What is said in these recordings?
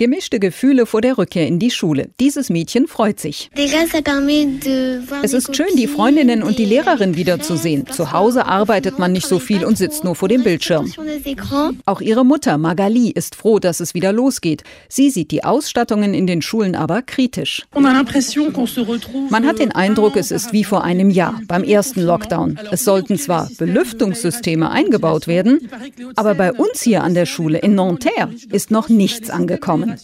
Gemischte Gefühle vor der Rückkehr in die Schule. Dieses Mädchen freut sich. Es ist schön, die Freundinnen und die Lehrerin wiederzusehen. Zu Hause arbeitet man nicht so viel und sitzt nur vor dem Bildschirm. Auch ihre Mutter Magali ist froh, dass es wieder losgeht. Sie sieht die Ausstattungen in den Schulen aber kritisch. Man hat den Eindruck, es ist wie vor einem Jahr, beim ersten Lockdown. Es sollten zwar Belüftungssysteme eingebaut werden, aber bei uns hier an der Schule in Nanterre ist noch nichts angekommen.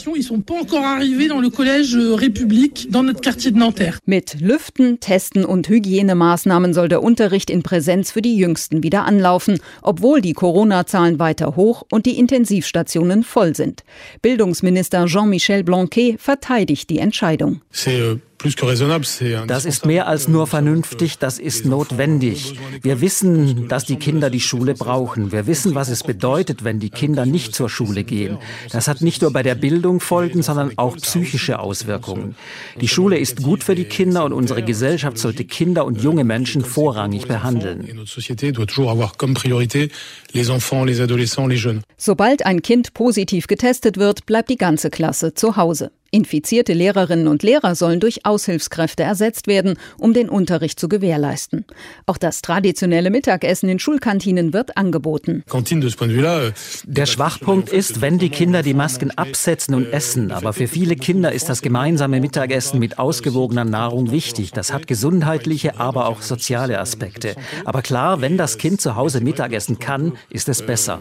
Mit Lüften, Testen und Hygienemaßnahmen soll der Unterricht in Präsenz für die Jüngsten wieder anlaufen, obwohl die Corona-Zahlen weiter hoch und die Intensivstationen voll sind. Bildungsminister Jean-Michel Blanquer verteidigt die Entscheidung. Das ist mehr als nur vernünftig, das ist notwendig. Wir wissen, dass die Kinder die Schule brauchen. Wir wissen, was es bedeutet, wenn die Kinder nicht zur Schule gehen. Das hat nicht nur bei der Bildung Folgen, sondern auch psychische Auswirkungen. Die Schule ist gut für die Kinder und unsere Gesellschaft sollte Kinder und junge Menschen vorrangig behandeln. Sobald ein Kind positiv getestet wird, bleibt die ganze Klasse zu Hause. Infizierte Lehrerinnen und Lehrer sollen durch Aushilfskräfte ersetzt werden, um den Unterricht zu gewährleisten. Auch das traditionelle Mittagessen in Schulkantinen wird angeboten. Der Schwachpunkt ist, wenn die Kinder die Masken absetzen und essen. Aber für viele Kinder ist das gemeinsame Mittagessen mit ausgewogener Nahrung wichtig. Das hat gesundheitliche, aber auch soziale Aspekte. Aber klar, wenn das Kind zu Hause Mittagessen kann, ist es besser.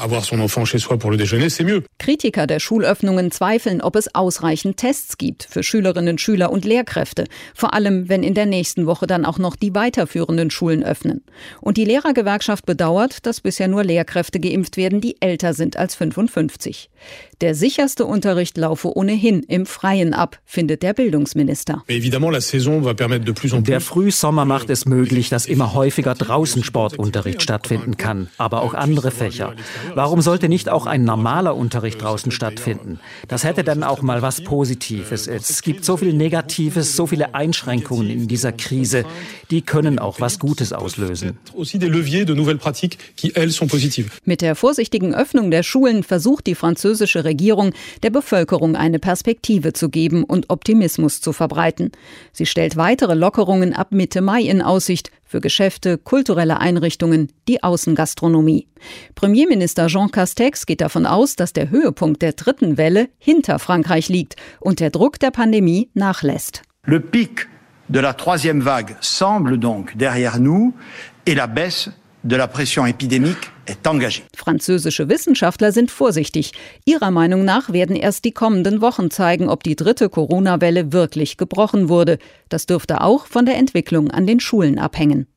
Kritiker der Schulöffnungen zweifeln, ob es ausreichend Tests gibt für Schülerinnen, Schüler und Lehrkräfte. Vor allem, wenn in der nächsten Woche dann auch noch die weiterführenden Schulen öffnen. Und die Lehrergewerkschaft bedauert, dass bisher nur Lehrkräfte geimpft werden, die älter sind als 55. Der sicherste Unterricht laufe ohnehin im Freien ab, findet der Bildungsminister. Der Frühsommer macht es möglich, dass immer häufiger draußen Sportunterricht stattfinden kann, aber auch andere Fächer. Warum sollte nicht auch ein normaler Unterricht draußen stattfinden? Das hätte dann auch mal was Positives. Es gibt so viel Negatives, so viele Einschränkungen in dieser Krise, die können auch was Gutes auslösen. Mit der vorsichtigen Öffnung der Schulen versucht die französische Regierung, der Bevölkerung eine Perspektive zu geben und Optimismus zu verbreiten. Sie stellt weitere Lockerungen ab Mitte Mai in Aussicht für Geschäfte, kulturelle Einrichtungen, die Außengastronomie. Premierminister Jean Castex geht davon aus, dass der Höhepunkt der dritten Welle hinter Frankreich liegt und der Druck der Pandemie nachlässt. Le pic de la troisième vague semble donc derrière nous et la baisse de la pression épidémique est engagée. Französische Wissenschaftler sind vorsichtig. Ihrer Meinung nach werden erst die kommenden Wochen zeigen, ob die dritte Corona-Welle wirklich gebrochen wurde. Das dürfte auch von der Entwicklung an den Schulen abhängen.